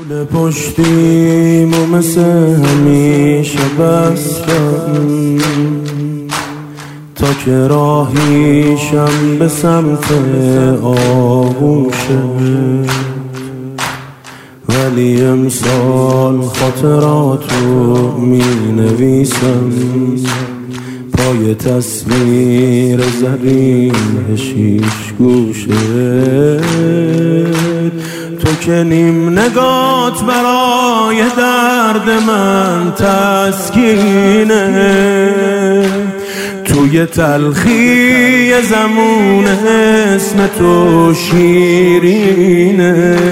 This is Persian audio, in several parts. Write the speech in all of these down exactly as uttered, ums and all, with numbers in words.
گل پشتیم و مثل همیشه بستم تا که راهیشم به سمت آغوشه، ولی امسال خاطراتو می نویسم پای تصویر زرین شیش گوشه. تو که نیم نگات برای درد من تسکینه، توی تلخی زمون اسم تو شیرینه.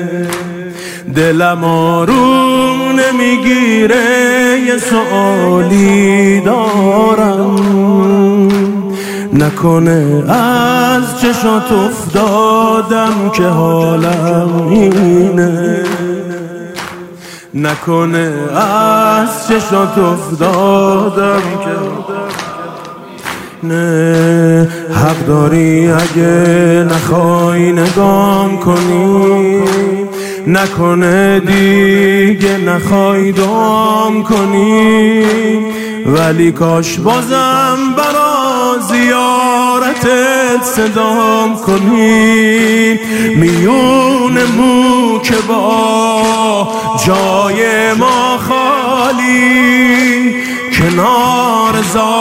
دلم آروم نمیگیره، یه سؤالی دارم، نکنه از چشات افتادم که حالم اینه، نکنه از چشات افتادم که نه. حق داری اگه نخوای نگام کنی، نکنه دیگه نخوای دام کنی، ولی کاش بازم برا زیارتت صدام کنی. میون مو که با جای ما خالی، کنار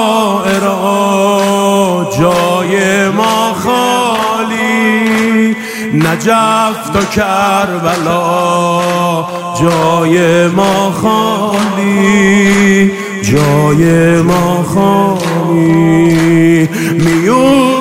زائرا جای ما خالی، نجف تا کربلا جای ما خالی، جای ما خالی. میون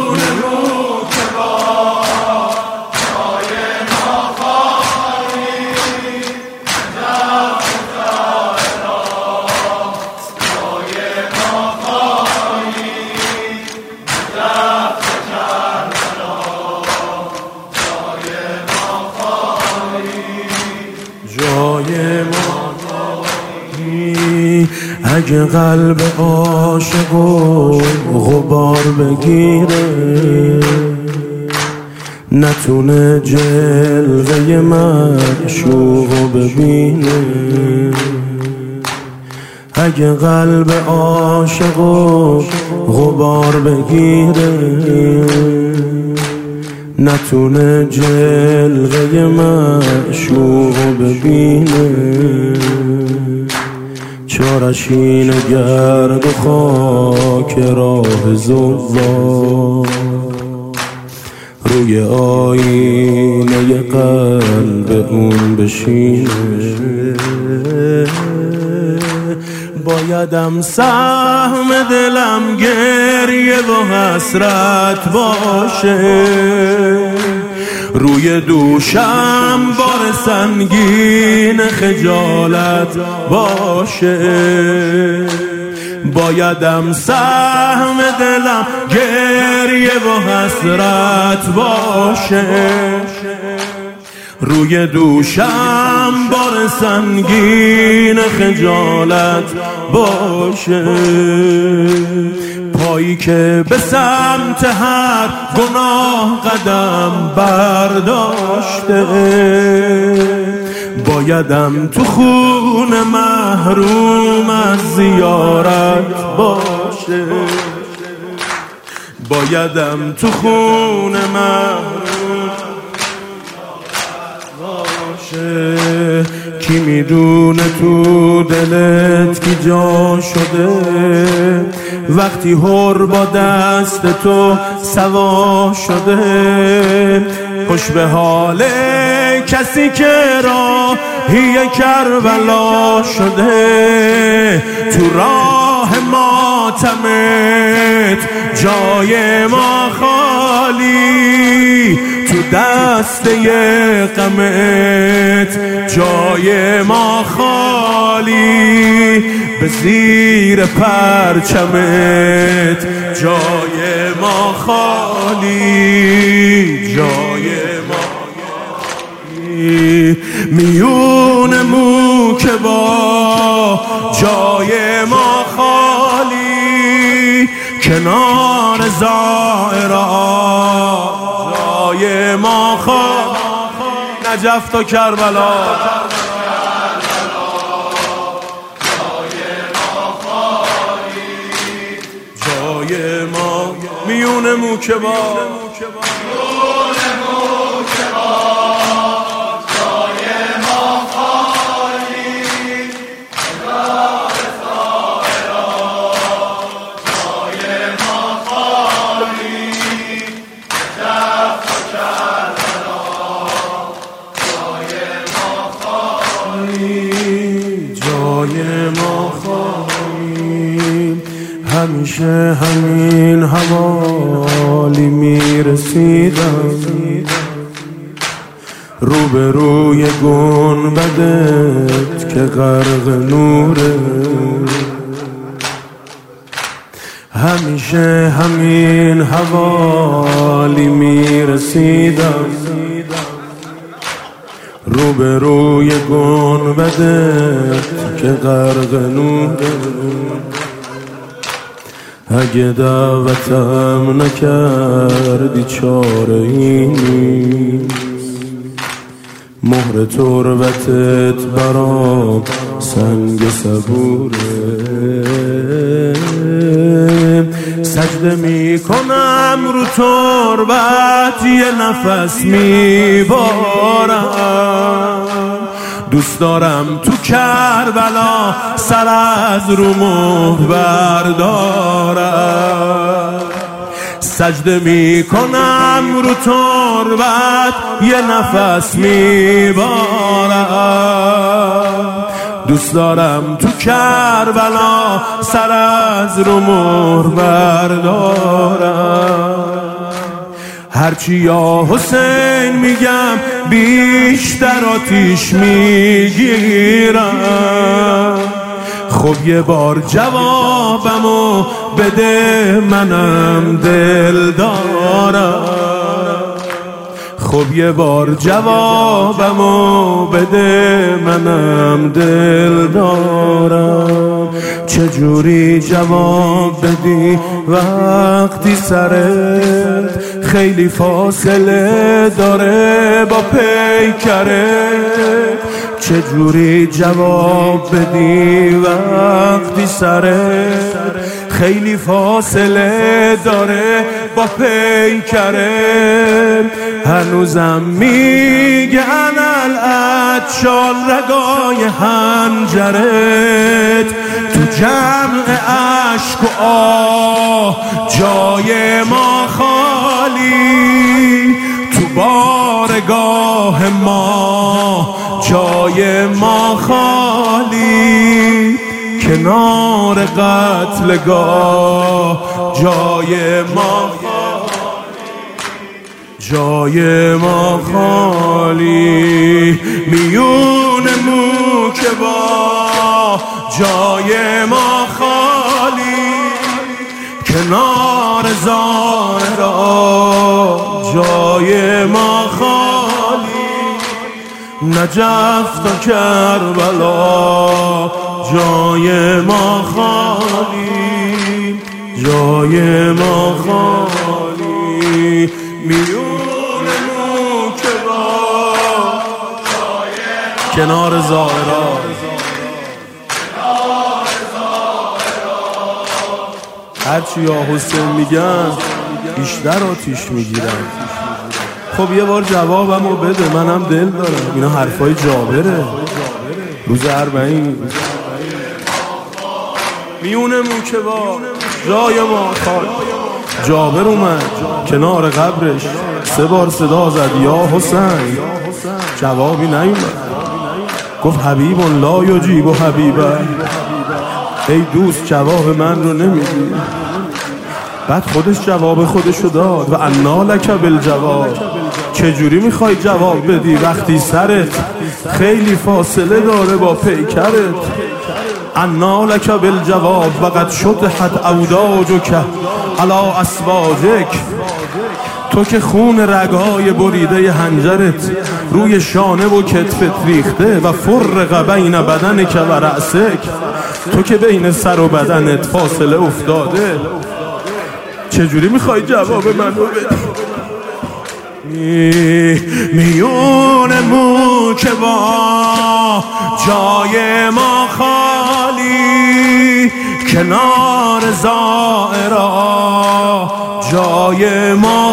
جای ما اگه قلب عاشق و غبار بگیره، نتونه جلوه معشوقو ببینه. اگه قلب عاشق و غبار بگیره، نتونه جلوه معشوقو ببینه. چارش اینه گرد و خاک راه زوار، روی آینه قلب اون بشینه. بایدم سهم دلم گریه و حسرت باشه، روی دوشم بار سنگین خجالت باشه. بایدم سهم دلم گریه و حسرت باشه، روی دوشم بار سنگین خجالت باشه. پایی که به سمت هر گناه قدم برداشته، بایدم تو خون محروم از زیارت باشه، بایدم تو خون محروم باشه. کی میدونه تو دلت کی جا شده، وقتی هر با دست تو سوا شده. خوش به حال کسی که راهی کربلا شده، تو راه ماتمت جای ما خالی، تو دسته غمت جای ما خالی، به زیر پرچمت جای ما خالی، جای ما خالی. میون مو که با جای ما خالی، کنار زائرا جای ما خالی، نجف تا کربلا. میون مو که با جای ما خواهیم، همیشه همین حوالی میرسیدم، روبروی گنبدت که غرق نوره، همیشه همین حوالی میرسیدم، روبروی گنبدت که غرق نوره. اگه دعوتم نکردی چاره ای نیست، مهر تربتت برام سنگ صبوره، سجده میکنم رو تربت یه نفس میبارم، دوست دارم تو کربلا سر از رو مهر بردارم، سجده میکنم رو تربت یه نفس میبارم، دوست دارم تو کربلا سر از رو مهر بردارم، هرچی یا حسین میگم بیشتر آتیش میگیرم، خب یه بار جوابمو بده منم دل دارم، خب یه بار جوابمو بده منم دل دارم، چجوری جواب بدی وقتی سرت خیلی فاصله داره با پیکرت، چجوری جواب بدی وقتی سرت خیلی فاصله داره با پیکرت، هنوزم میگن العطشان رگای حنجرت، تو جمع عشق و آه جای ما خالی، تو بارگاه ما جای ما خالی، کنار قتلگاه جای ما جای ما خالی، میون مو که با جای ما خالی، کنار زهرا جای ما خالی، نجف تا کربلا جای ما خالی، جای ما خالی، میون مو که با کنار زهرا هرچی یا حسین میگن بیشتر آتیش میگیرم، خب یه بار جوابمو بده منم دل دارم، اینا حرفای جابره، روز اربعین میون مو که با جای ما خالی، جابر اومد کنار قبرش سه بار صدا زد یا حسین، جوابی نیومد، گفت حبیب لا یجیب حبیبه، ای دوست جواب من رو نمیدی، بعد خودش جواب خودشو داد و انا لک بالجواب، چجوری میخوای جواب بدی وقتی سرت خیلی فاصله داره با پیکرت، انا لک بالجواب وقد شطحت اوداجک علی اسواجک، تو که خون رگهای بریده حنجرت روی شانه و کتفت ریخته و فرق بین بدنک و رأسک، تو که بین سر و بدنت فاصله افتاده، چجوری میخوای جواب منو بدی؟ میون مو که با جای ما خالی، کنار زائرا جای ما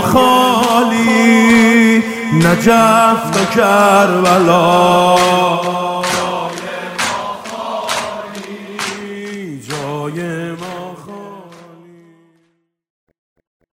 خالی، نجف تا کربلا. جای ما